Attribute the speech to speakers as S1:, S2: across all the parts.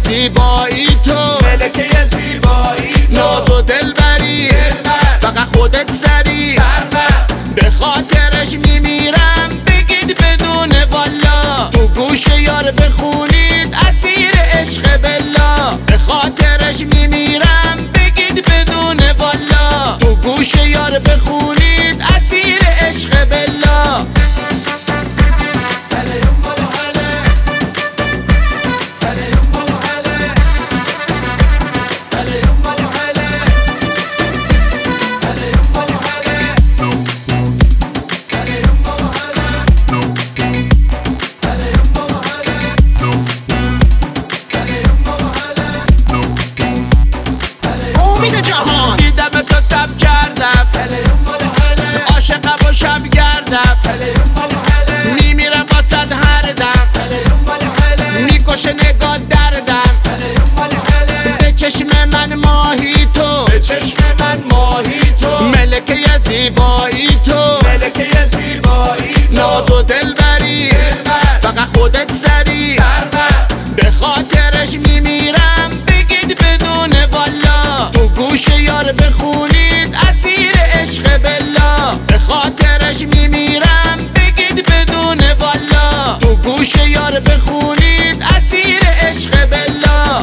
S1: زیبایی تو،
S2: ملکه زیبایی تو،
S1: ناز و دلبری فقط خودت سری، به خاطرش میمیرم بگید بدون والا، تو گوش یار بخونید اسیر عشق بلا، به خاطرش میمیرم بگید بدون والا، تو گوش یار بخونید اسیر عشق بلا. دیدم تو تب کردم عاشقم و شب گردم، میمیرم با صد هر دم، میکشه نگاه دردم، به چشم من ماهی تو،
S2: به چشم من ماهی تو،
S1: ملکه زیبایی تو،
S2: ملکه زیبایی تو،
S1: ناز و دلبری فقط خودت سری، به خاطرش میمیرم بگید بدون والا، تو گوش یار بخونید اسیر عشق بلا، به خاطرش میمیرم بگید بدون والا، تو گوش یار بخونید اسیر عشق بلا.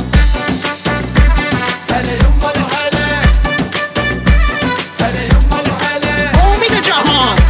S3: امید جهان